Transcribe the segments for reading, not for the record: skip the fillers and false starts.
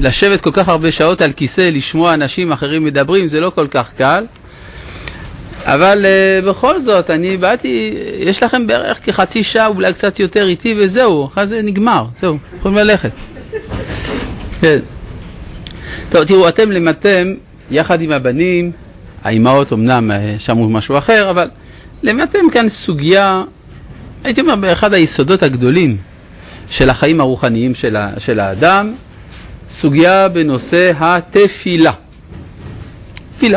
לשבת כל כך הרבה שעות על כיסא, לשמוע אנשים אחרים מדברים, זה לא כל כך קל. אבל בכל זאת, אני באתי, יש לכם בערך כחצי שעה, אולי קצת יותר איתי, וזהו, אחרי זה נגמר, זהו, יכולים ללכת. כן. טוב, תראו, אתם למדתם יחד עם הבנים, האימהות אמנם שמעו משהו אחר, אבל למדתם כאן סוגיה, הייתי אומר, באחד היסודות הגדולים של החיים הרוחניים של האדם, סוגיה בנושא התפילה. תפילה.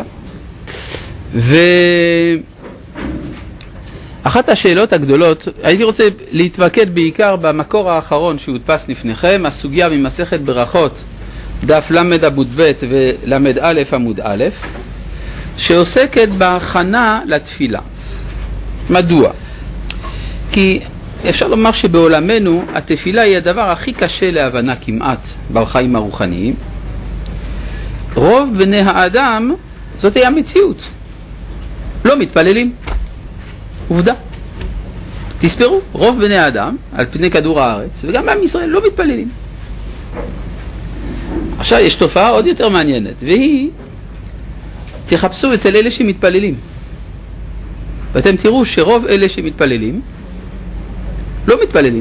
ואחת השאלות הגדולות, הייתי רוצה להתמקד בעיקר במקור האחרון שהודפס לפניכם, הסוגיה ממסכת ברכות, דף למד עמוד ב' ולמד א' עמוד א', שעוסקת בהכנה לתפילה. מדוע? כי אפשר לומר שבעולמנו התפילה היא הדבר הכי קשה להבנה כמעט בחיים הרוחניים. רוב בני האדם, זאת היא המציאות. לא מתפללים. עובדה. תספרו, רוב בני האדם, על פני כדור הארץ, וגם בעם ישראל, לא מתפללים. עכשיו יש תופעה עוד יותר מעניינת, והיא, תחפשו אצל אלה שמתפללים. ואתם תראו שרוב אלה שמתפללים, לא מתפללים.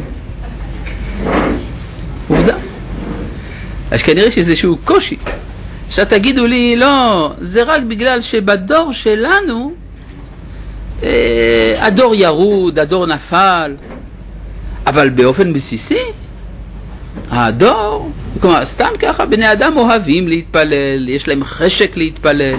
עובדה. אז כנראה שאיזשהו קושי. עכשיו תגידו לי, לא, זה רק בגלל שבדור שלנו, הדור ירוד, הדור נפל, אבל באופן בסיסי, הדור, כלומר, סתם ככה, בני אדם אוהבים להתפלל, יש להם חשק להתפלל.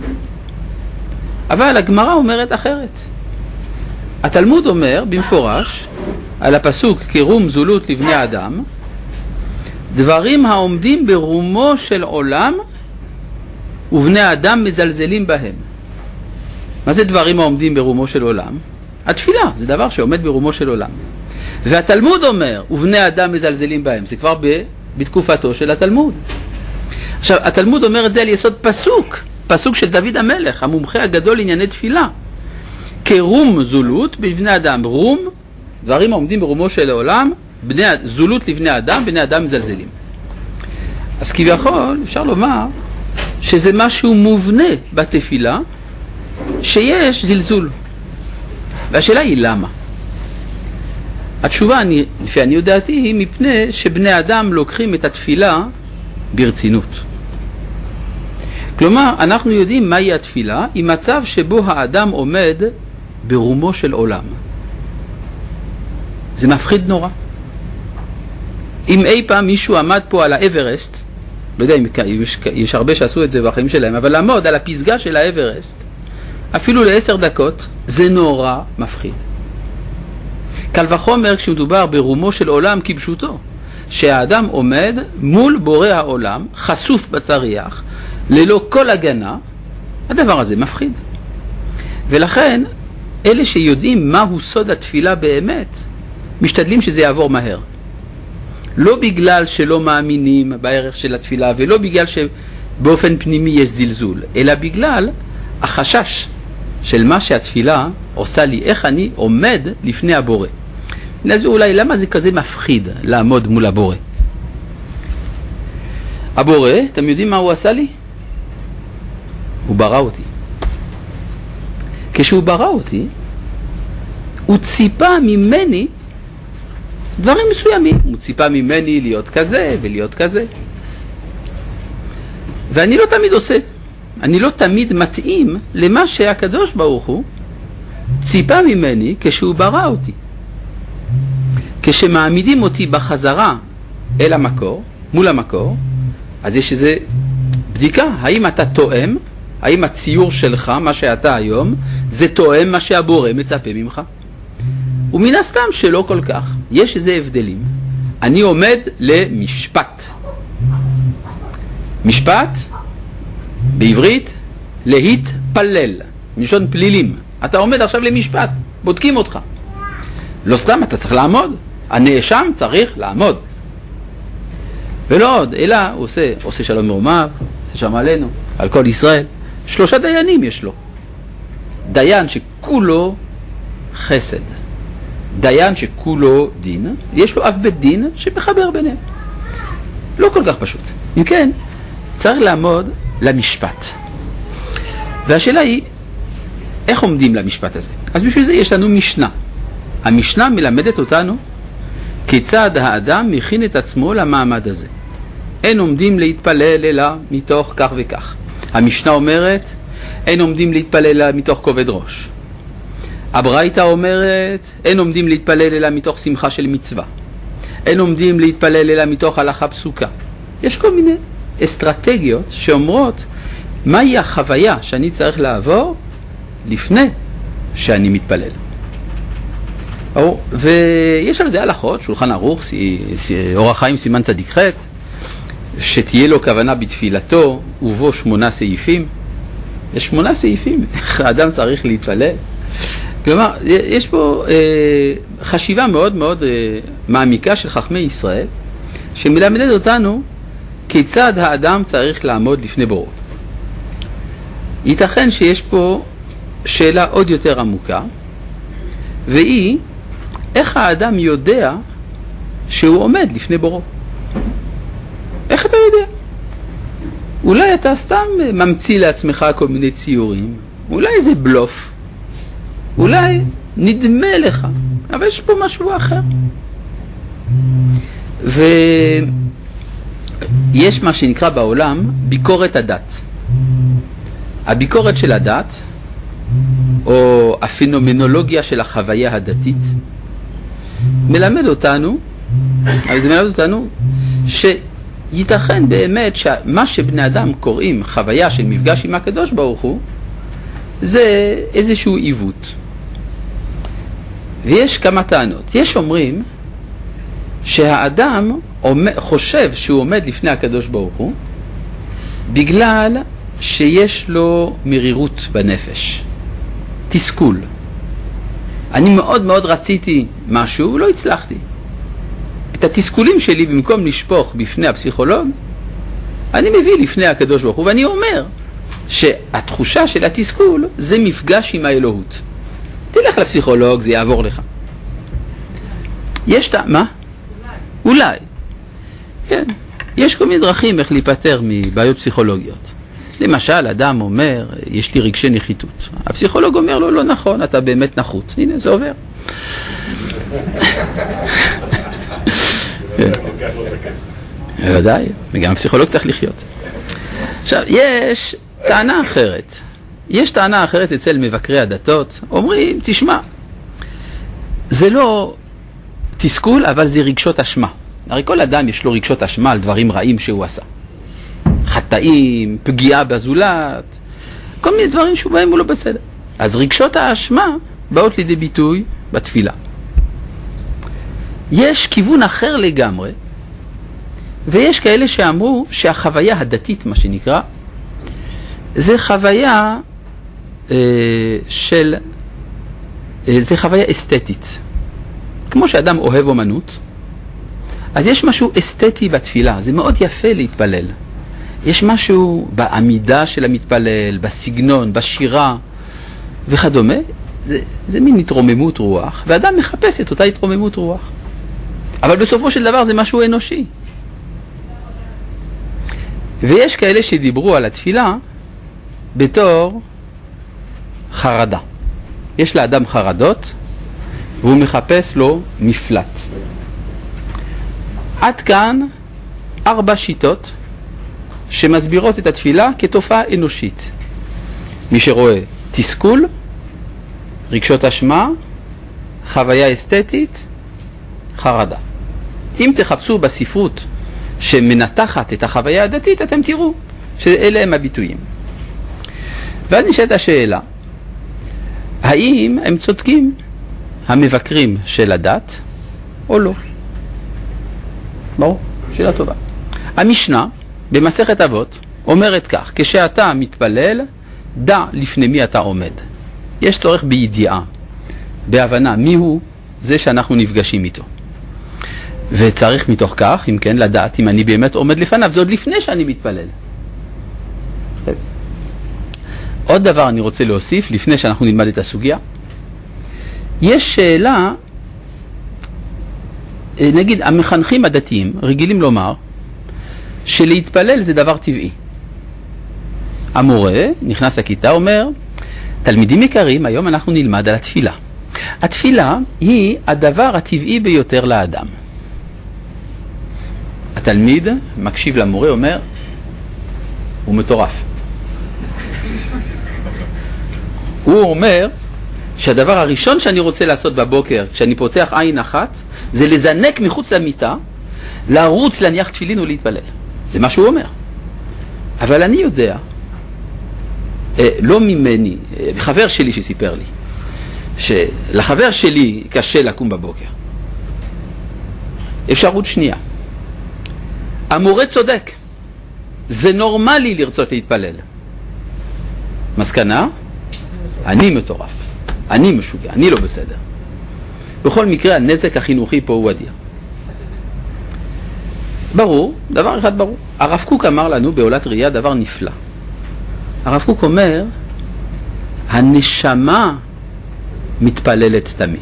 אבל הגמרא אומרת אחרת. התלמוד אומר במפורש, על הפסוק כרום זולות לבני אדם, דברים העומדים ברומו של עולם ובני אדם מזלזלים בהם. מה זה דברים העומדים ברומו של עולם? התפילה, זה דבר שעומד ברומו של עולם. והתלמוד אומר, ובני אדם מזלזלים בהם, זה כבר בתקופתו של התלמוד. עכשיו, התלמוד אומר את זה על יסוד פסוק של דוד המלך, המומחה הגדול לענייני תפילה. כרום זולות בבני אדם, רום, דברים העומדים ברומו של העולם, זולות לבני אדם, בני אדם מזלזלים. אז כביכול, אפשר לומר, שזה משהו מובנה בתפילה, שיש זלזול. והשאלה היא למה? התשובה, לפי אני יודעתי, היא מפני שבני אדם לוקחים את התפילה ברצינות. כלומר, אנחנו יודעים מהי התפילה, היא מצב שבו האדם עומד ברומו של עולם. זה מפחיד נורא. אם אי פעם מישהו עמד פה על האברסט, לא יודע אם יש הרבה שעשו את זה בחיים שלהם, אבל לעמוד על הפסגה של האברסט, אפילו ל10 דקות, זה נורא מפחיד. קל וחומר כשמדובר ברומו של עולם כפשוטו, שהאדם עומד מול בורא העולם, חשוף בצריח, ללא כל הגנה, הדבר הזה מפחיד. ולכן, אלה שיודעים מהו סוד התפילה באמת, משתדלים שזה יעבור מהר. לא בגלל שלא מאמינים בערך של התפילה, ולא בגלל שבאופן פנימי יש זלזול, אלא בגלל החשש של מה שהתפילה עושה לי, איך אני עומד לפני הבורא. נסביר אולי למה זה כזה מפחיד לעמוד מול הבורא. הבורא, אתם יודעים מה הוא עשה לי? הוא ברא אותי. כשהוא ברא אותי, הוא ציפה ממני דברים מסוימים. הוא ציפה ממני להיות כזה ולהיות כזה. ואני לא תמיד עושה. אני לא תמיד מתאים למה שהקדוש ברוך הוא ציפה ממני כשהוא ברא אותי. כשמעמידים אותי בחזרה אל המקור, מול המקור, אז יש איזו בדיקה. האם אתה תואם? האם הציור שלך, מה שאתה היום, זה תואם מה שהבורא מצפה ממך? ומן הסתם שלא כל כך. יש איזה הבדלים. אני עומד למשפט. משפט, בעברית, להתפלל. מלשון פלילים. אתה עומד עכשיו למשפט. בודקים אותך. לא סתם, אתה צריך לעמוד. הנאשם צריך לעמוד. ולא עוד, אלא הוא עושה שלום מרומיו, ששם עלינו, על כל ישראל. 3 דיינים יש לו. דיין שכולו חסד. דיין שכולו דין. יש לו אב בית דין שמחבר ביניהם. לא כל כך פשוט. אם כן, צריך לעמוד למשפט. והשאלה היא, איך עומדים למשפט הזה? אז בשביל זה יש לנו משנה. המשנה מלמדת אותנו כיצד האדם מכין את עצמו למעמד הזה. אין עומדים להתפלל אלא מתוך כך וכך. המשנה אומרת, אין עומדים להתפלל אלא מתוך כובד ראש. הברייתא אומרת, אין עומדים להתפלל אלא מתוך שמחה של מצווה. אין עומדים להתפלל אלא מתוך הלכה פסוקה. יש כל מיני אסטרטגיות שאומרות מהי החוויה שאני צריך לעבור לפני שאני מתפלל. ויש על זה הלכות, שולחן ערוך, אור החיים סימן צדיק ח', שתהיה לו כוונה בתפילתו ובו 8 סעיפים. יש 8 סעיפים, איך האדם צריך להתפלל. כלומר, יש פה חשיבה מאוד מאוד מעמיקה של חכמי ישראל, שמלמדת אותנו כיצד האדם צריך לעמוד לפני בוראו. ייתכן שיש פה שאלה עוד יותר עמוקה, והיא, איך האדם יודע שהוא עומד לפני בוראו? איך אתה יודע? אולי אתה סתם ממציא לעצמך כל מיני ציורים, אולי זה בלוף, אולי נדמה לך, אבל יש פה משהו אחר. ויש מה שנקרא בעולם ביקורת הדת. הביקורת של הדת, או הפנומנולוגיה של החוויה הדתית, מלמד אותנו, אבל זה מלמד אותנו שייתכן באמת שמה שבני אדם קוראים חוויה של מפגש עם הקדוש ברוך הוא, זה איזשהו עיוות. ויש כמה טענות. יש אומרים שהאדם חושב שהוא עומד לפני הקדוש ברוך הוא בגלל שיש לו מרירות בנפש, תסכול. אני מאוד מאוד רציתי משהו ולא הצלחתי. את התסכולים שלי במקום לשפוך בפני הפסיכולוג, אני מביא לפני הקדוש ברוך הוא, ואני אומר שהתחושה של התסכול זה מפגש עם האלוהות. תלך לפסיכולוג, זה יעבור לך. יש מה? אולי. כן. יש כל מיני דרכים איך להיפטר מבעיות פסיכולוגיות. למשל, אדם אומר, יש לי רגשי נחיתות. הפסיכולוג אומר לו, לא נכון, אתה באמת נחות. הנה, זה עובר. ודאי, וגם הפסיכולוג צריך לחיות. עכשיו, יש טענה אחרת. יש טענה אחרת אצל מבקרי הדתות. אומרים, תשמע, זה לא תסכול, אבל זה רגשות אשמה. הרי כל אדם יש לו רגשות אשמה על דברים רעים שהוא עשה. חטאים, פגיעה בזולת, כל מיני דברים שבהם הוא לא בסדר. אז רגשות האשמה באות לידי ביטוי בתפילה. יש כיוון אחר לגמרי, ויש כאלה שאמרו שהחוויה הדתית, מה שנקרא, זה חוויה זה חוויה אסתטית. כמו שאדם אוהב אומנות, אז יש משהו אסתטי בתפילה, זה מאוד יפה להתפלל. יש משהו בעמידה של המתפלל, בסגנון, בשירה וכדומה. זה מין התרוממות רוח, ואדם מחפש את אותה התרוממות רוח. אבל בסופו של דבר זה משהו אנושי. ויש כאלה שדיברו על התפילה בתור חרדה. יש לאדם חרדות, והוא מחפש לו מפלט. עד כאן 4 שיטות שמסבירות את התפילה כתופעה אנושית. מי שרואה תסכול, רגשות אשמה, חוויה אסתטית, חרדה. אם תחפשו בספרות שמנתחת את החוויה הדתית, אתם תראו שאלה הם הביטויים. ואז נשאלת השאלה, האם הם צודקים המבקרים של הדת או לא? ברור, שאלה טובה. המשנה במסכת אבות אומרת כך, כשאתה מתפלל, דע לפני מי אתה עומד. יש צורך בידיעה, בהבנה, מי הוא זה שאנחנו נפגשים איתו. וצריך מתוך כך, אם כן, לדעת אם אני באמת עומד לפניו, זה עוד לפני שאני מתפלל. עוד דבר אני רוצה להוסיף, לפני שאנחנו נלמד את הסוגיה. יש שאלה, נגיד, המחנכים הדתיים רגילים לומר, שלהתפלל זה דבר טבעי. המורה נכנס לכיתה, אומר, תלמידים יקרים, היום אנחנו נלמד על התפילה. התפילה היא הדבר הטבעי ביותר לאדם. התלמיד מקשיב למורה, אומר, הוא מטורף. הוא אומר שהדבר הראשון שאני רוצה לעשות בבוקר, כשאני פותח עין אחת, זה לזנק מחוץ למיטה, לרוץ להניח תפילין ולהתפלל. זה מה שהוא אומר. אבל אני יודע, לא ממני, חבר שלי שסיפר לי, שלחבר שלי קשה לקום בבוקר. אפשרות שנייה. המורה צודק. זה נורמלי לרצות להתפלל. מסקנה? אני מטורף. אני משוגע. אני לא בסדר. בכל מקרה, הנזק החינוכי פה הוא אדיר. ברור, דבר אחד ברור. הרב קוק אמר לנו בעולת ראייה דבר נפלא. הרב קוק אומר, הנשמה מתפללת תמיד.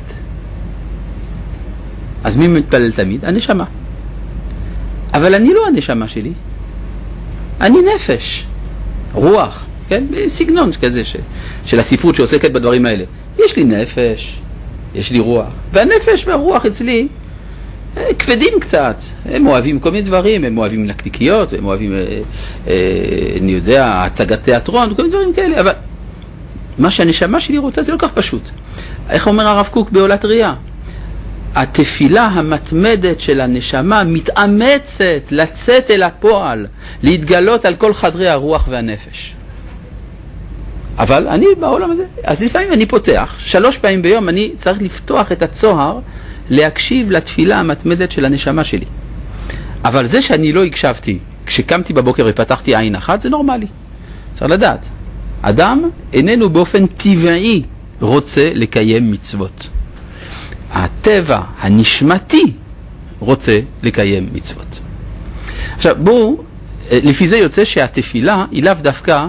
אז מי מתפלל תמיד? הנשמה. אבל אני לא הנשמה שלי. אני נפש, רוח, כן? סגנון כזה של הספרות שעוסקת בדברים האלה. יש לי נפש, יש לי רוח. והנפש והרוח אצלי כבדים קצת. הם אוהבים כל מיני דברים, הם אוהבים נקניקיות, הם אוהבים, אני יודע, הצגת תיאטרון, כל מיני דברים כאלה. אבל מה שהנשמה שלי רוצה זה לא כך פשוט. איך אומר הרב קוק בעולת ראייה? התפילה המתמדת של הנשמה מתאמצת לצאת אל הפועל, להתגלות על כל חדרי הרוח והנפש. אבל אני בעולם הזה, אז לפעמים אני פותח, 3 פעמים ביום אני צריך לפתוח את הצוהר, להקשיב לתפילה המתמדת של הנשמה שלי. אבל זה שאני לא הקשבתי, כשקמתי בבוקר ופתחתי עין אחת, זה נורמלי. צריך לדעת, אדם איננו באופן טבעי רוצה לקיים מצוות. הטבע הנשמתי רוצה לקיים מצוות. עכשיו בואו, לפי זה יוצא שהתפילה היא לאו דווקא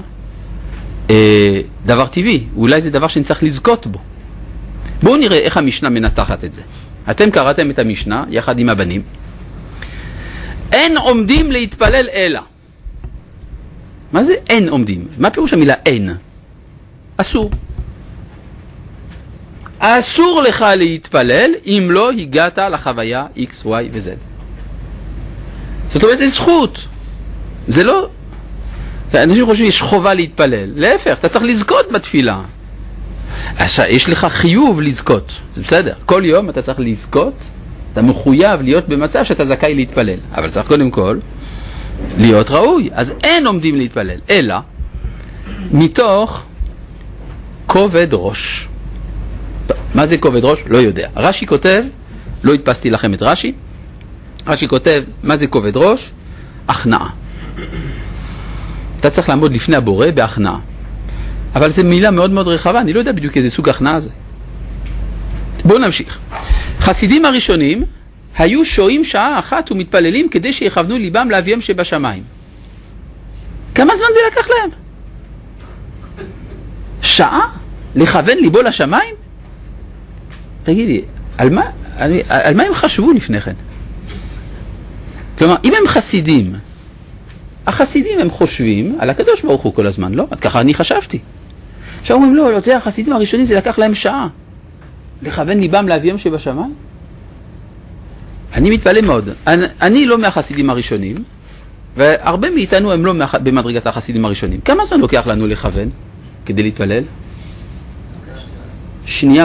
דבר טבעי, אולי זה דבר שנצטרך לזכות בו. בואו נראה איך המשנה מנתחת את זה. אתם קראתם את המשנה יחד עם הבנים. אין עומדים להתפלל אלא. מה זה אין עומדים? מה פירוש המילה אין? אסור. אסור לך להתפלל אם לא הגעת לחוויה X, Y ו-Z. זאת אומרת, זה זכות. זה לא... אנשים חושבים יש חובה להתפלל. להפך, אתה צריך לזכות בתפילה. יש לך חיוב לזכות. זה בסדר. כל יום אתה צריך לזכות. אתה מחויב להיות במצב שאתה זכאי להתפלל. אבל צריך קודם כל להיות ראוי. אז אין עומדים להתפלל. אלא מתוך כובד ראש. מה זה כובד ראש? לא יודע. רש"י כותב, לא הדפסתי לכם את רש"י, רש"י כותב, מה זה כובד ראש? הכנעה. אתה צריך לעמוד לפני הבורא בהכנעה. אבל זו מילה מאוד מאוד רחבה, אני לא יודע בדיוק איזה סוג הכנעה זה. בואו נמשיך. חסידים הראשונים היו שוהים שעה אחת ומתפללים כדי שיכוונו ליבם לאביהם שבשמיים. כמה זמן זה לקח להם? שעה? לכוון ליבו לשמיים? תגידי, על מה הם חשבו לפני כן? כלומר, אם הם חסידים, החסידים הם חושבים על הקדוש ברוך הוא כל הזמן, לא? ככה אני חשבתי. עכשיו אומרים, לא, זה החסידים הראשונים, זה לקח להם שעה. לכוון ליבם לאביהם שבשמיים? אני מתפלא מאוד. אני לא מהחסידים הראשונים, והרבה מאיתנו הם לא במדרגת החסידים הראשונים. כמה זמן לוקח לנו לכוון כדי להתפלל? 1.25 שנייה.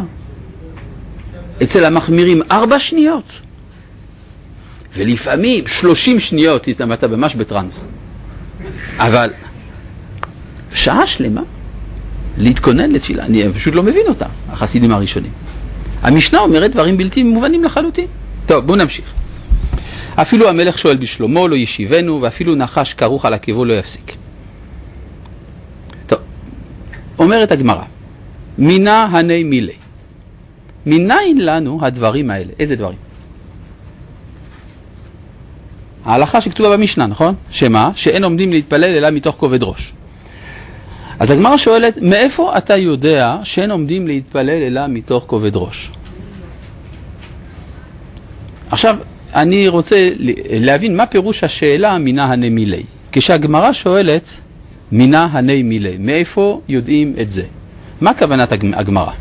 אצל המחמירים 4 שניות. ולפעמים 30 שניות אתה ממש בטרנס. אבל שעה שלמה להתכונן לתפילה, אני פשוט לא מבין אותה, החסידים הראשונים. המשנה אומרת דברים בלתי מובנים לחלוטין. טוב, בואו נמשיך. אפילו המלך שואל בשלומו לא ישיבנו, ואפילו נחש כרוך על עקבו לא יפסיק. טוב, אומרת הגמרא, מינה הני מילי. מניין לנו הדברים האלה? איזה דברים? ההלכה שכתובה במשנה, נכון? שמה? שאין עומדים להתפלל אלא מתוך כובד ראש. אז הגמרא שואלת, מאיפה אתה יודע שאין עומדים להתפלל אלא מתוך כובד ראש? עכשיו, אני רוצה להבין מה פירוש השאלה מינה הנה מילי. כשהגמרא שואלת מינה הנה מילי, מאיפה יודעים את זה? מה כוונת הגמרא?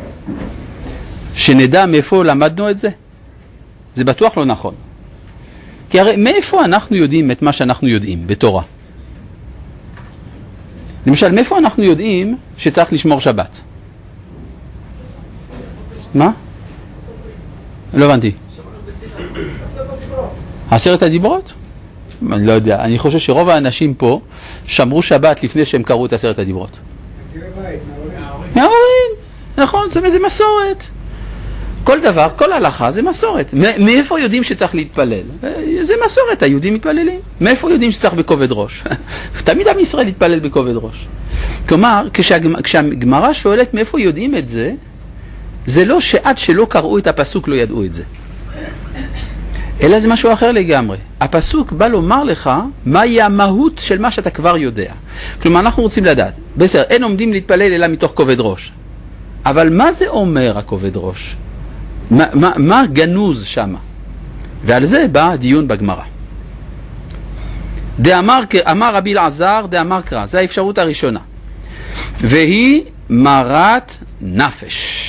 שנדע מאיפה למדנו את זה? זה בטוח לא נכון. כי הרי מאיפה אנחנו יודעים את מה שאנחנו יודעים בתורה? למשל, מאיפה אנחנו יודעים שצריך לשמור שבת? מה? לא הבנתי. 10 הדיברות? אני לא יודע. אני חושב שרוב האנשים פה שמרו שבת לפני שהם קראו את 10 הדיברות. מההורים. נכון, זה מסורת. כל דבר, כל הלכה זה מסורת. מאיפה יודעים שצריך להתפלל? זה מסורת, היהודים מתפללים. מאיפה יודעים שצריך בכובד ראש? תמיד עם ישראל יתפלל בכובד ראש. כלומר, כשהגמרא שואלת מאיפה יודעים את זה, זה לא שעד שלא קראו את הפסוק לא ידעו את זה. אלא זה משהו אחר לגמרי. הפסוק בא לומר לך מהי המהות של מה שאתה כבר יודע. כלומר, אנחנו רוצים לדעת. בסדר, אין עומדים להתפלל אלא מתוך כובד ראש. אבל מה זה אומר הכובד ראש? מה גנוז שמה? ועל זה בא הדיון בגמרא. אמר רבי אלעזר, דאמר קרא. זה האפשרות הראשונה. והיא מרת נפש.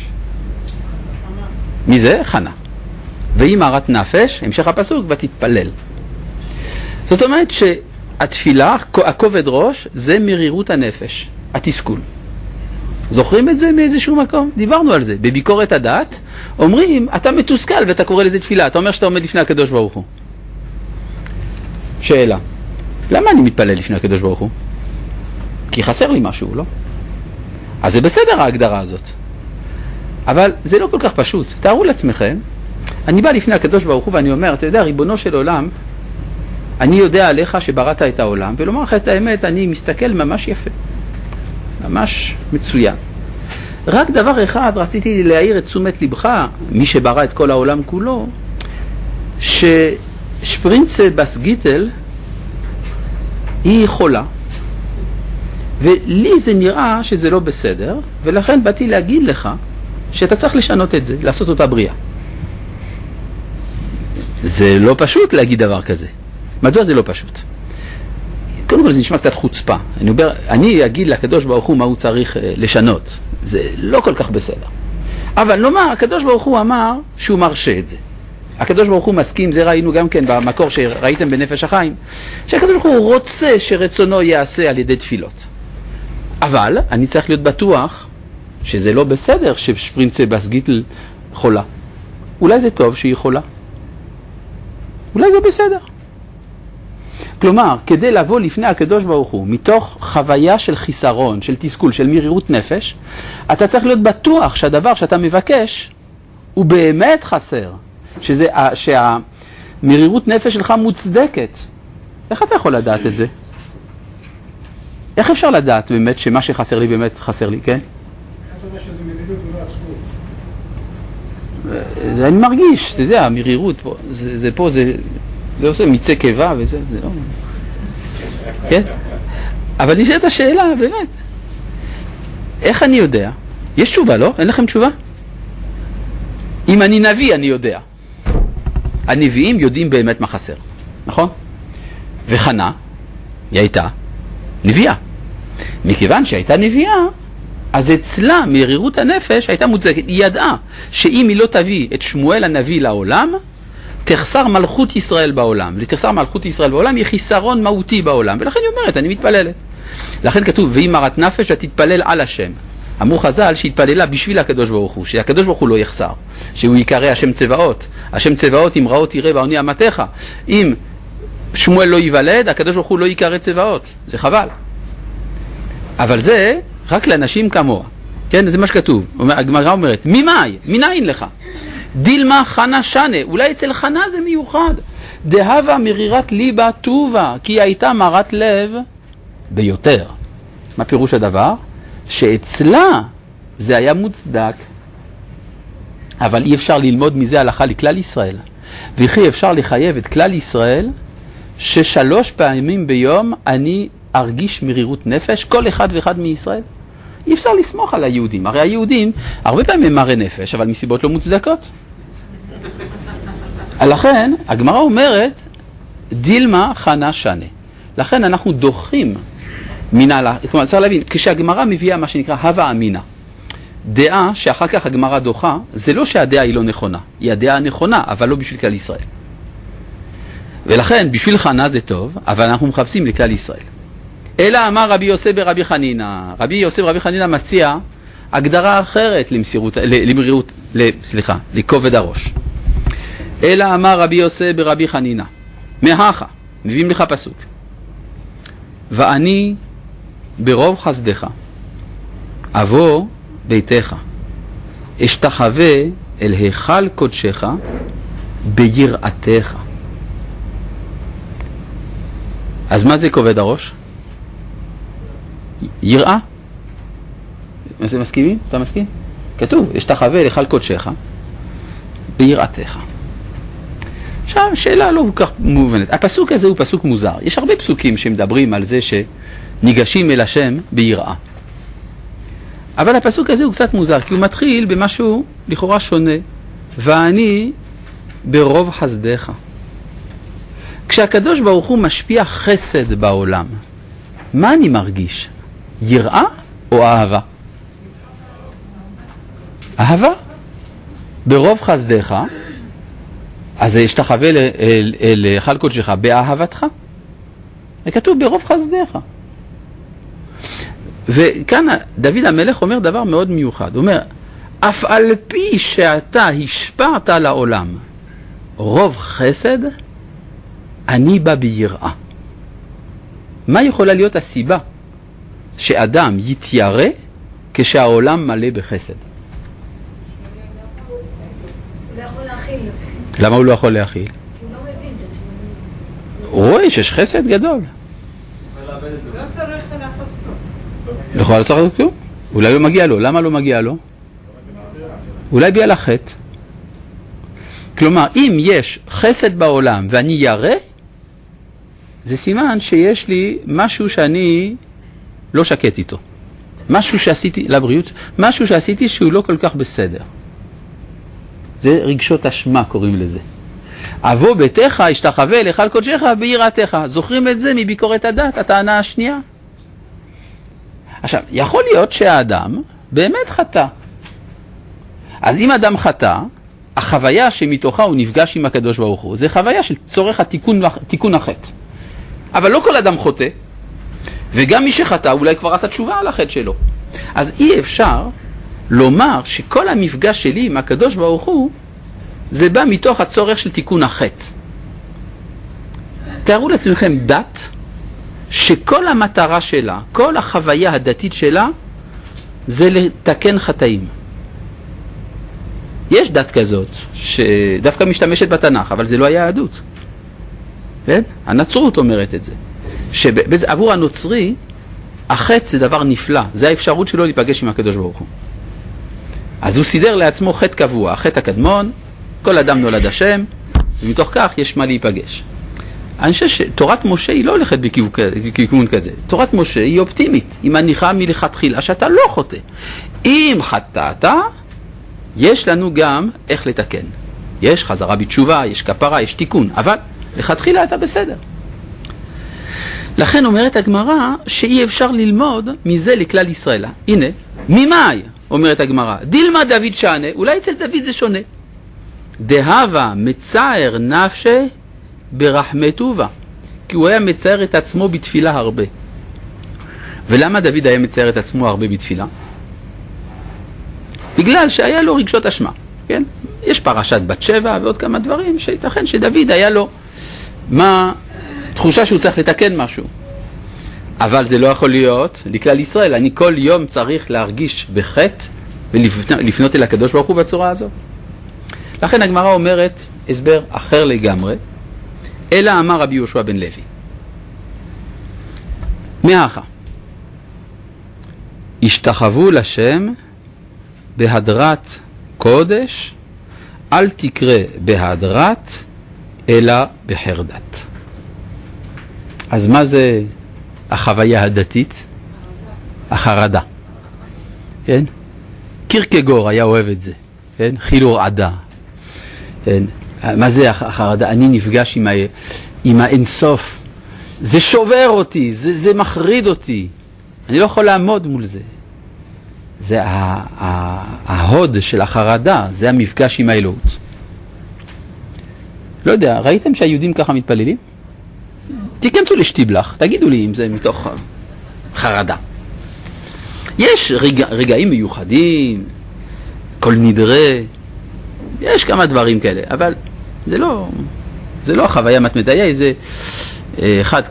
מי זה? חנה. והיא מרת נפש, המשך הפסוק, ותתפלל. זאת אומרת שהתפילה, הכובד ראש, זה מרירות הנפש, התסכול. זוכרים את זה מאיזשהו מקום? דיברנו על זה. בביקורת הדת אומרים, אתה מתוסכל ואתה קורא לזה תפילה. אתה אומר שאתה עומד לפני הקדוש ברוך הוא. שאלה, למה אני מתפלל לפני הקדוש ברוך הוא? כי חסר לי משהו, לא? אז זה בסדר ההגדרה הזאת. אבל זה לא כל כך פשוט. תארו לעצמכם, אני בא לפני הקדוש ברוך הוא ואני אומר, אתה יודע, ריבונו של עולם, אני יודע עליך שבראת את העולם, ולומר לך את האמת, אני מסתכל ממש יפה. ממש מצוין. רק דבר אחד רציתי להעיר את תשומת לבך, מי שברא את כל העולם כולו, ששפרינצה בסגיטל היא חולה, ולי זה נראה שזה לא בסדר, ולכן באתי להגיד לך שאתה צריך לשנות את זה, לעשות אותה בריאה. זה לא פשוט להגיד דבר כזה. מדוע זה לא פשוט? קודם כל זה נשמע קצת חוצפה. אני אגיד לקדוש ברוך הוא מה הוא צריך לשנות. זה לא כל כך בסדר. אבל נאמר, הקדוש ברוך הוא אמר שהוא מרשה את זה. הקדוש ברוך הוא מסכים, זה ראינו גם כן במקור שראיתם בנפש החיים, שהקדוש ברוך הוא רוצה שרצונו יעשה על ידי תפילות. אבל אני צריך להיות בטוח שזה לא בסדר ששפרינצה בסגיטל חולה. אולי זה טוב שהיא חולה. אולי זה בסדר. כלומר, כדי לבוא לפני הקדוש ברוך הוא, מתוך חוויה של חיסרון, של תסכול, של מרירות נפש, אתה צריך להיות בטוח שהדבר שאתה מבקש הוא באמת חסר. שהמרירות נפש שלך מוצדקת. איך אתה יכול לדעת את זה? איך אפשר לדעת באמת שמה שחסר לי באמת חסר לי, כן? איך אתה יודע שזה מרירות ולא עצבות? אני מרגיש, אתה יודע, המרירות פה, זה פה, זה עושה מיצי קיבה וזה, זה לא... כן? אבל נשאלת השאלה, באמת. איך אני יודע? יש תשובה, לא? אין לכם תשובה? אם אני נביא, אני יודע. הנביאים יודעים באמת מה חסר, נכון? וחנה, היא הייתה נביאה. מכיוון שהייתה נביאה, אז אצלה מרירות הנפש הייתה מוצדקת. היא ידעה שאם היא לא תביא את שמואל הנביא לעולם, תחסר מלכות ישראל בעולם. לתחסר מלכות ישראל בעולם היא חיסרון מהותי בעולם. ולכן היא אומרת, אני מתפללת. לכן כתוב, והיא מרת נפש ותתפלל על השם. אמרו חז"ל שהתפללה בשביל הקדוש ברוך הוא, שהקדוש ברוך הוא לא יחסר, שהוא יקרא השם צבאות. השם צבאות אם ראות תראה בעוני אמתך. אם שמואל לא ייוולד, הקדוש ברוך הוא לא יקרא צבאות. זה חבל. אבל זה רק לאנשים כמוה. כן, זה מה שכתוב. הגמרא אומרת, ממאי? מנין לך? דילמה חנה שנה. אולי אצל חנה זה מיוחד. דהבה מרירת ליבה טובה, כי היא הייתה מרת לב ביותר. מה פירוש הדבר? שאצלה זה היה מוצדק, אבל אי אפשר ללמוד מזה הלכה לכלל ישראל. וכי אפשר לחייב את כלל ישראל ש3 פעמים ביום אני ארגיש מרירות נפש, כל אחד ואחד מישראל. אי אפשר לסמוך על היהודים. הרי היהודים הרבה פעמים הם מרי נפש, אבל מסיבות לא מוצדקות. לכן, הגמרא אומרת, דילמה חנה שנה. לכן אנחנו דוחים מן ההלכה. כלומר, צריך להבין, כשהגמרא מביאה מה שנקרא הווה אמינה, דעה שאחר כך הגמרא דוחה, זה לא שהדעה היא לא נכונה. היא הדעה הנכונה, אבל לא בשביל כלל ישראל. ולכן, בשביל חנה זה טוב, אבל אנחנו מחפשים לכלל ישראל. אלא אמר רבי יוסף ברבי חנינא. רבי יוסף ברבי חנינא מציע הגדרה אחרת לכובד הראש. אלא אמר רבי יוסף ברבי חנינא. מהכה, מביאים לך פסוק. ואני ברוב חסדך אבוא ביתך, אשתחווה אל היכל קודשך ביראתך. אז מה זה כובד הראש? יראה. אתם מסכימים? אתה מסכים? כתוב, אשתחווה אל היכל קודשך ביראתך. עכשיו, שאלה לא כל כך מובנת. הפסוק הזה הוא פסוק מוזר. יש הרבה פסוקים שמדברים על זה שניגשים אל השם ביראה. אבל הפסוק הזה הוא קצת מוזר, כי הוא מתחיל במשהו לכאורה שונה. ואני ברוב חסדך. כשהקדוש ברוך הוא משפיע חסד בעולם, מה אני מרגיש? יראה או אהבה? אהבה. ברוב חסדך, אז אשתחווה אל היכל קודשך באהבתך. זה כתוב ברוב חסדך. וכאן דוד המלך אומר דבר מאוד מיוחד. הוא אומר, אף על פי שאתה השפעת לעולם רוב חסד, אני בא ביראה. מה יכולה להיות הסיבה שאדם יתיירא כשהעולם מלא בחסד? הוא לא יכול להכיל. למה הוא לא יכול להכיל? הוא לא מבין את עצמו. הוא רואה שיש חסד גדול. לא צריך לעשות כלום. לא יכול לעשות כלום? אולי לא מגיע לו. למה לא מגיע לו? אולי בגלל החטא. כלומר, אם יש חסד בעולם ואני ירא, זה סימן שיש לי משהו שאני לא שקט איתו. משהו שעשיתי, לבריאות, משהו שעשיתי שהוא לא כל כך בסדר. זה רגשות אשמה קוראים לזה. אבוא ביתך, אשתחווה אל היכל קודשך ביראתך. זוכרים את זה מביקורת הדת, הטענה השנייה? עכשיו, יכול להיות שהאדם באמת חטא. אז אם אדם חטא, החוויה שמתוכה הוא נפגש עם הקדוש ברוך הוא, זה חוויה של צורך תיקון החטא. אבל לא כל אדם חוטא, וגם מי שחטא אולי כבר עשה תשובה על החטא שלו. אז אי אפשר לומר שכל המפגש שלי עם הקדוש ברוך הוא, זה בא מתוך הצורך של תיקון החטא. תארו לעצמכם דת, שכל המטרה שלה, כל החוויה הדתית שלה, זה לתקן חטאים. יש דת כזאת, שדווקא משתמשת בתנ"ך, אבל זה לא היה יהדות. כן? הנצרות אומרת את זה. שעבור הנוצרי, החטא זה דבר נפלא. זה האפשרות שלו להיפגש עם הקדוש ברוך הוא. אז הוא סידר לעצמו חטא קבוע, החטא הקדמון, כל אדם נולד השם, ומתוך כך יש מה להיפגש. אני חושב שתורת משה היא לא הולכת בכיוון כזה. תורת משה היא אופטימית, היא מניחה מלכתחילה שאתה לא חוטא. אם חטאת, יש לנו גם איך לתקן. יש חזרה בתשובה, יש כפרה, יש תיקון, אבל לכתחילה אתה בסדר. לכן אומרת הגמרא שאי אפשר ללמוד מזה לכלל ישראל. הנה, ממאי אומרת הגמרא, דילמה דוד שנה, אולי אצל דוד זה שונה. דהבה מצער נפשה ברחמתובה, כי הוא היה מצער את עצמו בתפילה הרבה. ולמה דוד היה מצער את עצמו הרבה בתפילה? בגלל שהיה לו רגשות אשמה, כן? יש פרשת בת שבע ועוד כמה דברים שייתכן שדוד היה לו תחושה שהוא צריך לתקן משהו. אבל זה לא יכול להיות לכלל ישראל. אני כל יום צריך להרגיש בחטא ולפנות אל הקדוש ברוך הוא בצורה הזאת. לכן הגמרא אומרת הסבר אחר לגמרי, אלא אמר רבי יהושע בן לוי. מהכה, השתחוו לשם בהדרת קודש, אל תקרא בהדרת אלא בחרדת. אז מה זה החוויה הדתית? החרדה. כן? קירקגור היה אוהב את זה. כן? חילור עדה. כן? מה זה החרדה? אני נפגש עם האינסוף. זה שובר אותי, זה מחריד אותי. אני לא יכול לעמוד מול זה. זה ההוד של החרדה, זה המפגש עם האלוהות. לא יודע, ראיתם שהיהודים ככה מתפללים? תיכנסו לשטיבלח, תגידו לי אם זה מתוך חרדה. יש רגעים מיוחדים, כל נדרה, יש כמה דברים כאלה, אבל זה לא החוויה מתמדת, זה אחד,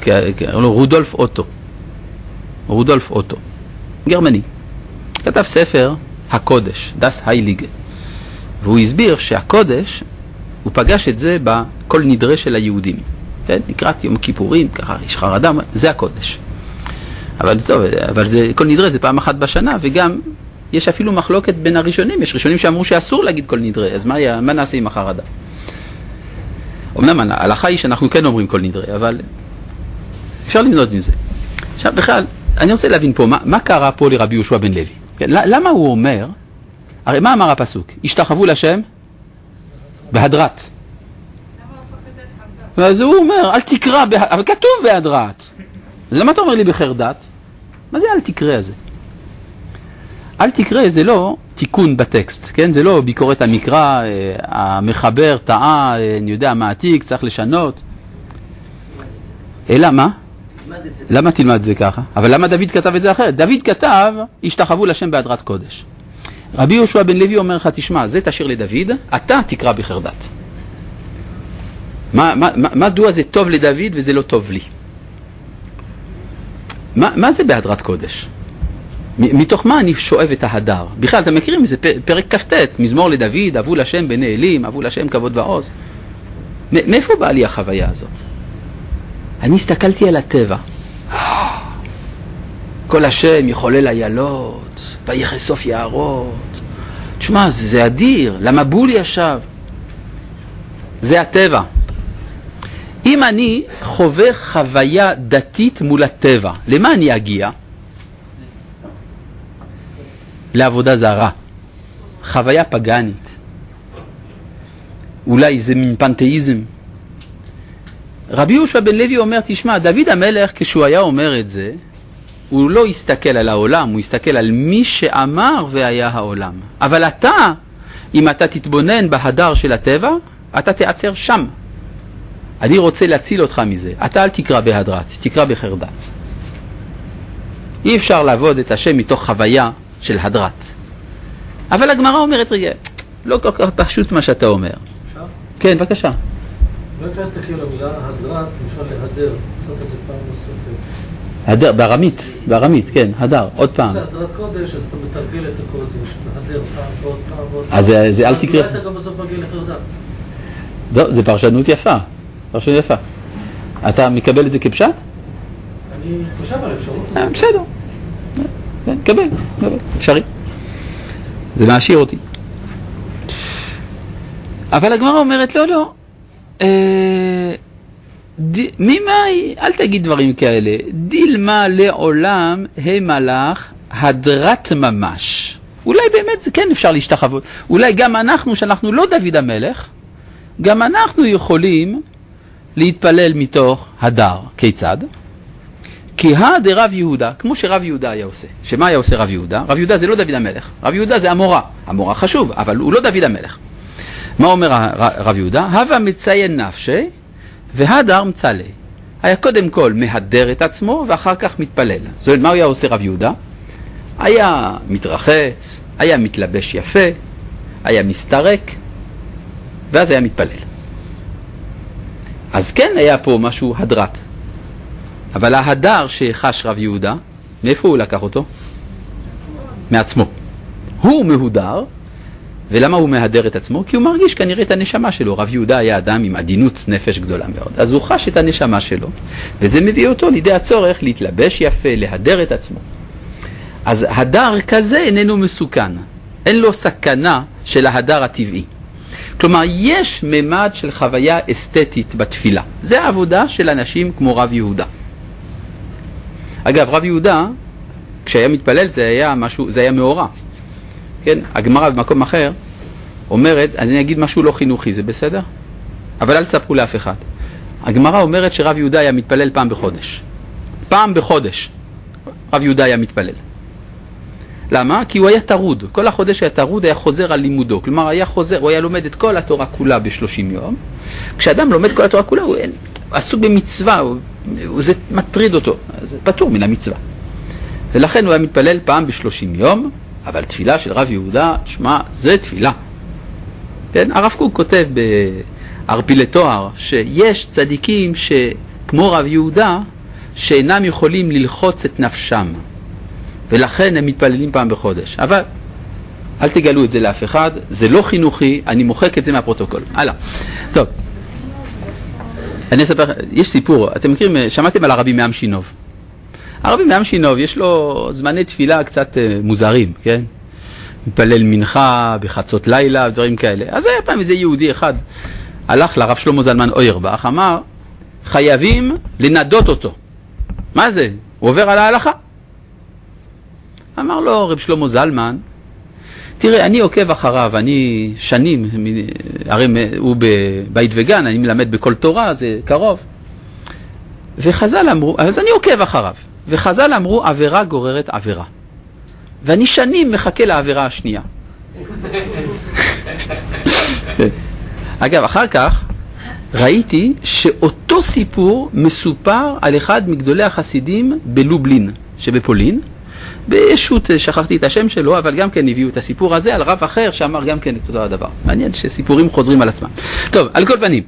רודולף אוטו, גרמני. כתב ספר הקודש, Das Heilige, והוא הסביר שהקודש, הוא פגש את זה בכל נדרה של היהודים. כן? לקראת יום כיפורים, ככה יש חרדה, זה הקודש. אבל זה, כל נדרה זה פעם אחת בשנה, וגם יש אפילו מחלוקת בין הראשונים. יש ראשונים שאמרו שאסור להגיד כל נדרה, אז מה נעשה עם החרדה? אמנם ההלכה היא שאנחנו כן אומרים כל נדרה, אבל אפשר למנות מזה. עכשיו בכלל, אני רוצה להבין פה, מה קרה פה לרבי יהושע בן לוי? כן? למה הוא אומר, הרי מה אמר הפסוק? השתחוו לשם בהדרת. אז הוא אומר, אל תקרא, אבל כתוב בהדרת. אז למה אתה אומר לי בחרדת? מה זה אל תקרא הזה? אל תקרא זה לא תיקון בטקסט, כן? זה לא ביקורת המקרא, המחבר, טעה, אני יודע, מעתיק, צריך לשנות. אלא מה? למה תלמד את זה ככה? אבל למה דוד כתב את זה אחרת? דוד כתב, השתחוו לשם בהדרת קודש. רבי יהושע בן לוי אומר לך, תשמע, זה תשאיר לדוד, אתה תקרא בחרדת. מדוע זה טוב לדוד וזה לא טוב לי? מה זה בהדרת קודש? מתוך מה אני שואב את ההדר? בכלל, אתם מכירים, זה פרק כ"ט, מזמור לדוד, אבו לשם בני אלים, אבו לשם כבוד ועוז. מאיפה באה לי החוויה הזאת? אני הסתכלתי על הטבע. כל השם יחולל איילות, ויחשוף יערות. תשמע, זה אדיר, למבול ישב. זה הטבע. אם אני חווה חוויה דתית מול הטבע, למה אני אגיע? לעבודה זרה. חוויה פגנית. אולי זה מין פנתאיזם. רבי יהושע בן לוי אומר, תשמע, דוד המלך כשהוא היה אומר את זה, הוא לא הסתכל על העולם, הוא הסתכל על מי שאמר והיה העולם. אבל אתה, אם אתה תתבונן בהדר של הטבע, אתה תעצר שם. אני רוצה להציל אותך מזה. אתה אל תקרא בהדרת, תקרא בחרדת. אי אפשר לעבוד את השם מתוך חוויה של הדרת. אבל הגמרא אומרת, רגע, לא כל כך פשוט מה שאתה אומר. אפשר? כן, בבקשה. לא הכנסת כאילו למילה הדרת, למשל להדר, לעשות את זה פעם נוספת. הדר, בארמית, כן, הדר, עוד פעם. זה הדרת קודש, אז אתה מתרגל את הקודש, להדר פעם, עוד פעם. אז זה אל תקרא. אולי אתה גם בסוף מגיע לחרדה. לא, זה פרשנות יפה. פרשנות יפה. אתה מקבל את זה כפשט? אני חושב על אפשרות. בסדר. קבל, אפשרי. זה מעשיר אותי. אבל הגמרא אומרת, לא. אל תגיד דברים כאלה. דילמה לעולם המלאך הדרת ממש. אולי באמת זה כן אפשר להשתחוות. אולי גם אנחנו, שאנחנו לא דוד המלך, גם אנחנו יכולים להתפלל מתוך הדר. כיצד? כי דרב יהודה, כמו שרב יהודה היה עושה. שמה היה עושה רב יהודה? רב יהודה זה לא דוד המלך. רב יהודה זה המורה. המורה חשוב, אבל הוא לא דוד המלך. מה אומר רב יהודה? הווה מציין נפשי והדר מצלה. היה קודם כל מהדר את עצמו ואחר כך מתפלל. זאת אומרת, מה היה עושה רב יהודה? היה מתרחץ, היה מתלבש יפה, היה מסתרק, ואז היה מתפלל. אז כן היה פה משהו הדרת. אבל ההדר שחש רב יהודה, מאיפה הוא לקח אותו? מעצמו. הוא מהודר, ולמה הוא מהדר את עצמו? כי הוא מרגיש כנראה את הנשמה שלו. רב יהודה היה אדם עם עדינות נפש גדולה מאוד. אז הוא חש את הנשמה שלו, וזה מביא אותו לידי הצורך להתלבש יפה, להדר את עצמו. אז הדר כזה איננו מסוכן. אין לו סכנה של ההדר הטבעי. כלומר, יש ממד של חוויה אסתטית בתפילה. זה העבודה של אנשים כמו רב יהודה. אגב, רב יהודה, כשהיה מתפלל, זה היה מאורע. כן? הגמרא במקום אחר אומרת, אני אגיד משהו לא חינוכי, זה בסדר? אבל אל תספרו לאף אחד. הגמרא אומרת שרב יהודה היה מתפלל פעם בחודש. פעם בחודש רב יהודה היה מתפלל. למה? כי הוא היה תרוד. כל החודש היה תרוד, היה חוזר על לימודו. כלומר, הוא היה לומד את כל התורה כולה ב-30 יום. כשאדם לומד כל התורה כולה, הוא עסוק במצווה, זה מטריד אותו. זה פטור מן המצווה. ולכן הוא היה מתפלל פעם ב-30 יום, אבל תפילה של רב יהודה, תשמע, זה תפילה. כן? הרב קוק כותב בערפילי תואר, שיש צדיקים שכמו רב יהודה, שאינם יכולים ללחוץ את נפשם. ולכן הם מתפללים פעם בחודש. אבל אל תגלו את זה לאף אחד, זה לא חינוכי, אני מוחק את זה מהפרוטוקול. הלאה. טוב. אני אספר, יש סיפור, אתם מכירים, שמעתם על הרבי מאמשינוב. הרבי מאמשינוב יש לו זמני תפילה קצת מוזרים, כן? מתפלל מנחה בחצות לילה, דברים כאלה. אז היה פעם איזה יהודי אחד, הלך לרב שלמה זלמן אוירבך, אמר, חייבים לנדות אותו. מה זה? הוא עובר על ההלכה. אמר לו רב שלמה זלמן, תראה, אני עוקב אחריו, אני שנים, הרי הוא בבית וגן, אני מלמד בכל תורה, זה קרוב. וחז"ל אמרו, אז אני עוקב אחריו, וחז"ל אמרו, עבירה גוררת עבירה. ואני שנים מחכה לעבירה השנייה. אגב, אחר כך ראיתי שאותו סיפור מסופר על אחד מגדולי החסידים בלובלין, שבפולין, בישות, שכחתי את השם שלו, אבל גם כן הביאו את הסיפור הזה על רב אחר שאמר גם כן את אותו הדבר. מעניין שסיפורים חוזרים על עצמם. טוב, על כל פנים,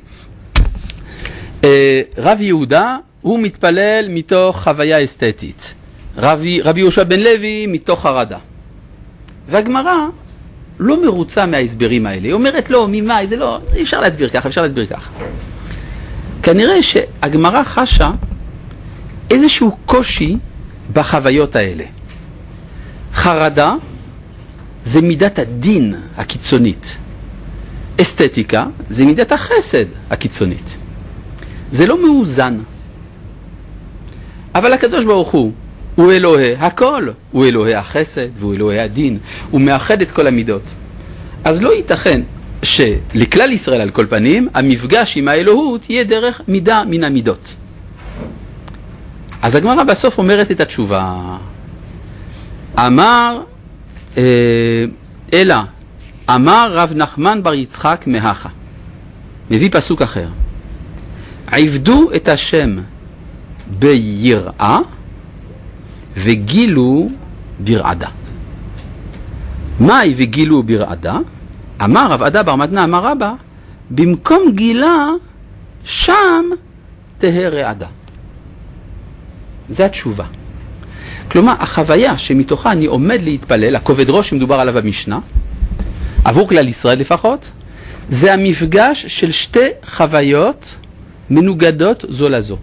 רב יהודה הוא מתפלל מתוך חוויה אסתטית. רבי יהושע בן לוי מתוך חרדה. והגמרא לא מרוצה מההסברים האלה. היא אומרת לא, ממאי, זה לא, אי אפשר להסביר ככה, אפשר להסביר ככה. כנראה שהגמרא חשה איזשהו קושי בחוויות האלה. חרדה זה מידת הדין הקיצונית. אסתטיקה זה מידת החסד הקיצונית. זה לא מאוזן. אבל הקדוש ברוך הוא אלוהי הכל. הוא אלוהי החסד והוא אלוהי הדין. הוא מאחד את כל המידות. אז לא ייתכן שלכלל ישראל על כל פנים, המפגש עם האלוהות יהיה דרך מידה מן המידות. אז הגמרא בסוף אומרת את התשובה. אמר אמר רב נחמן בר יצחק מהכה. מביא פסוק אחר. עבדו את השם ביראה וגילו ברעדה. מהי וגילו ברעדה? אמר רב עדה בר מתנה אמר רבא, במקום גילה שם תהא רעדה. זה התשובה. כלומר, החוויה שמתוכה אני עומד להתפלל, הכובד ראש שמדובר עליו במשנה, עבור כלל ישראל לפחות, זה המפגש של שתי חוויות מנוגדות זו לזו.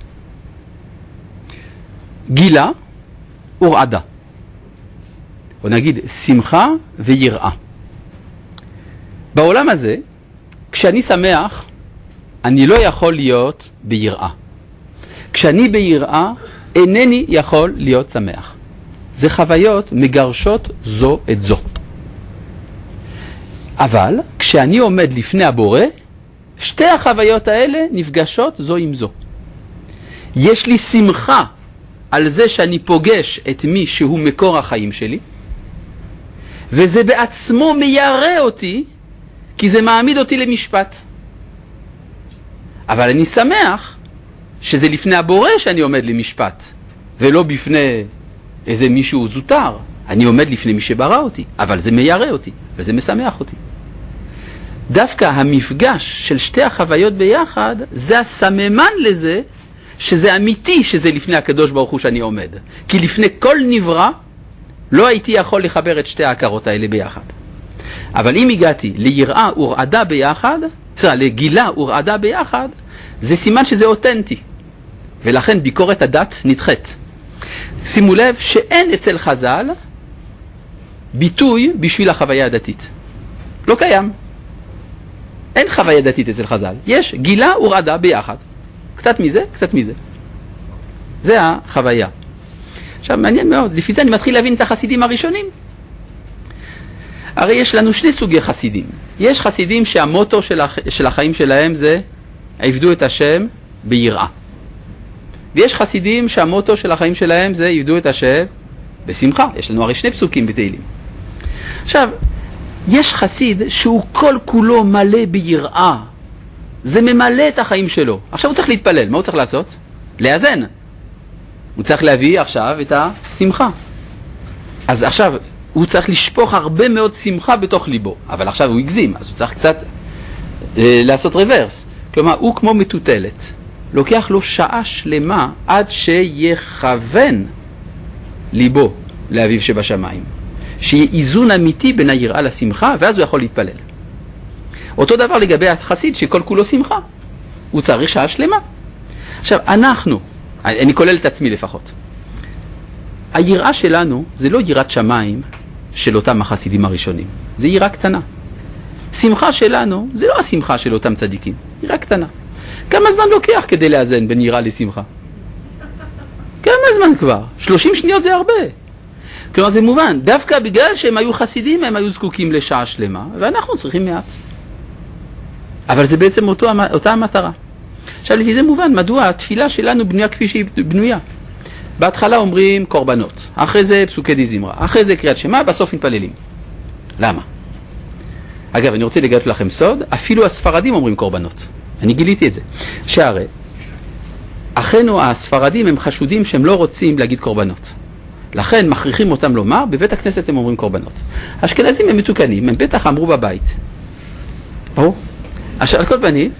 גילה ורעדה. או נגיד שמחה ויראה. בעולם הזה, כשאני שמח, אני לא יכול להיות ביראה. כשאני ביראה, אינני יכול להיות שמח. זה חוויות מגרשות זו את זו. אבל כשאני עומד לפני הבורא, שתי החוויות האלה נפגשות זו עם זו. יש לי שמחה על זה שאני פוגש את מי שהוא מקור החיים שלי, וזה בעצמו מיירא אותי, כי זה מעמיד אותי למשפט. אבל אני שמח שזה לפני הבורא שאני עומד למשפט, ולא בפני איזה מישהו זוטר. אני עומד לפני מי שברא אותי, אבל זה מיירא אותי, וזה משמח אותי. דווקא המפגש של שתי החוויות ביחד, זה הסממן לזה, שזה אמיתי שזה לפני הקדוש ברוך הוא שאני עומד. כי לפני כל נברא, לא הייתי יכול לחבר את שתי ההכרות האלה ביחד. אבל אם הגעתי ליראה ורעדה ביחד, לגילה ורעדה ביחד, זה סימן שזה אותנטי. ולכן ביקורת הדת נדחית. שימו לב שאין אצל חז"ל ביטוי בשביל החוויה הדתית. לא קיים. אין חוויה דתית אצל חז"ל. יש גילה ורעדה ביחד. קצת מזה, קצת מזה. זה החוויה. עכשיו, מעניין מאוד. לפי זה אני מתחיל להבין את החסידים הראשונים. הרי יש לנו שני סוגי חסידים. יש חסידים שהמוטו של החיים שלהם זה עבדו את השם ביראה. ויש חסידים שהמוטו של החיים שלהם זה עבדו את השם בשמחה. יש לנו הרי 2 פסוקים בתהילים. עכשיו, יש חסיד שהוא כל כולו מלא ביראה. זה ממלא את החיים שלו. עכשיו הוא צריך להתפלל. מה הוא צריך לעשות? לאזן. הוא צריך להביא עכשיו את השמחה. אז עכשיו הוא צריך לשפוך הרבה מאוד שמחה בתוך ליבו. אבל עכשיו הוא הגזים, אז הוא צריך קצת לעשות רוורס. כלומר, הוא כמו מטוטלת. לוקח לו שעה שלמה עד שיכוון ליבו לאביו שבשמיים. שיהיה איזון אמיתי בין היראה לשמחה, ואז הוא יכול להתפלל. אותו דבר לגבי החסיד שכל כולו שמחה. הוא צריך שעה שלמה. עכשיו, אני כולל את עצמי לפחות. היראה שלנו זה לא יראת שמיים של אותם החסידים הראשונים. זה יראה קטנה. שמחה שלנו זה לא השמחה של אותם צדיקים. יראה קטנה. כמה זמן לוקח כדי לאזן בין יראה לשמחה? כמה זמן כבר? 30 שניות זה הרבה. כלומר זה מובן. דווקא בגלל שהם היו חסידים הם היו זקוקים לשעה שלמה, ואנחנו צריכים מעט. אבל זה בעצם אותה המטרה. עכשיו לפי זה מובן, מדוע התפילה שלנו בנויה כפי שהיא בנויה. בהתחלה אומרים קורבנות, אחרי זה פסוקי דזמרה, אחרי זה קריאת שמע, בסוף מתפללים. למה? אגב, אני רוצה לגלות לכם סוד, אפילו הספרדים אומרים קורבנות. אני גיליתי את זה. שהרי, אחינו הספרדים הם חשודים שהם לא רוצים להגיד קורבנות. לכן מכריחים אותם לומר, בבית הכנסת הם אומרים קורבנות. האשכנזים הם מתוקנים, הם בטח אמרו בבית. ברור? עכשיו, על כל פנים,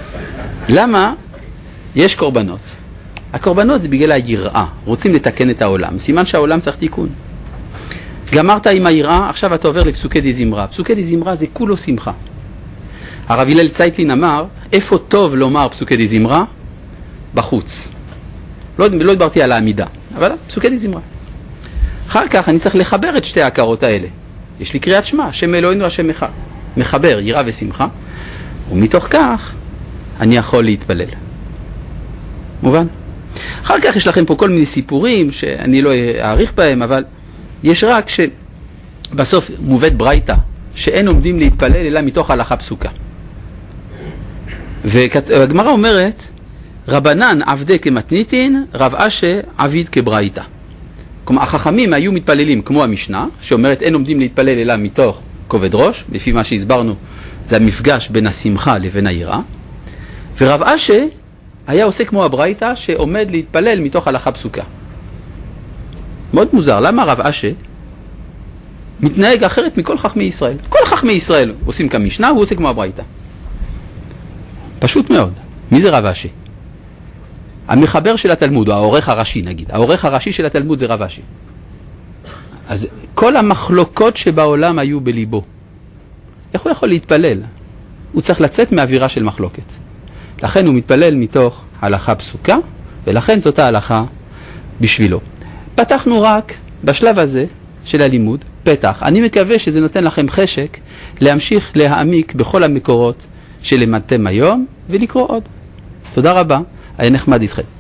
למה יש קורבנות? הקורבנות זה בגלל היראה. רוצים לתקן את העולם. סימן שהעולם צריך תיקון. גמרת עם היראה, עכשיו אתה עובר לפסוקי דזמרה. פסוקי דזמרה זה כולו שמחה. הרב הלל צייטלין אמר, איפה טוב לומר פסוקי דזמרה? בחוץ. לא דיברתי על העמידה, אבל פסוקי דזמרה. אחר כך אני צריך לחבר את שתי ההכרות האלה. יש לי קריאת שמע, השם אלוהינו השם אחד. מחבר יראה ושמחה, ומתוך כך אני יכול להתפלל. מובן? אחר כך יש לכם פה כל מיני סיפורים שאני לא אעריך בהם, אבל יש רק שבסוף מובאת ברייתא, שאין עומדים להתפלל אלא מתוך הלכה פסוקה. והגמרא אומרת, רבנן עבדי כמתניתין, רב אשה עביד כברייתא. כלומר, החכמים היו מתפללים כמו המשנה, שאומרת אין עומדים להתפלל אלא מתוך כובד ראש, לפי מה שהסברנו, זה המפגש בין השמחה לבין היראה. ורב אשה היה עושה כמו הברייתא, שעומד להתפלל מתוך הלכה פסוקה. מאוד מוזר, למה רב אשה מתנהג אחרת מכל חכמי ישראל? כל חכמי ישראל עושים כמשנה, הוא עושה כמו הברייתא. פשוט מאוד. מי זה רב אשה? המחבר של התלמוד, או העורך הראשי נגיד. העורך הראשי של התלמוד זה רב אשה. אז כל המחלוקות שבעולם היו בליבו. איך הוא יכול להתפלל? הוא צריך לצאת מהאווירה של מחלוקת. לכן הוא מתפלל מתוך הלכה פסוקה, ולכן זאת ההלכה בשבילו. פתחנו רק בשלב הזה של הלימוד, פתח. אני מקווה שזה נותן לכם חשק להמשיך להעמיק בכל המקורות שלמדתם היום, ולקרוא עוד. תודה רבה, היה נחמד איתכם.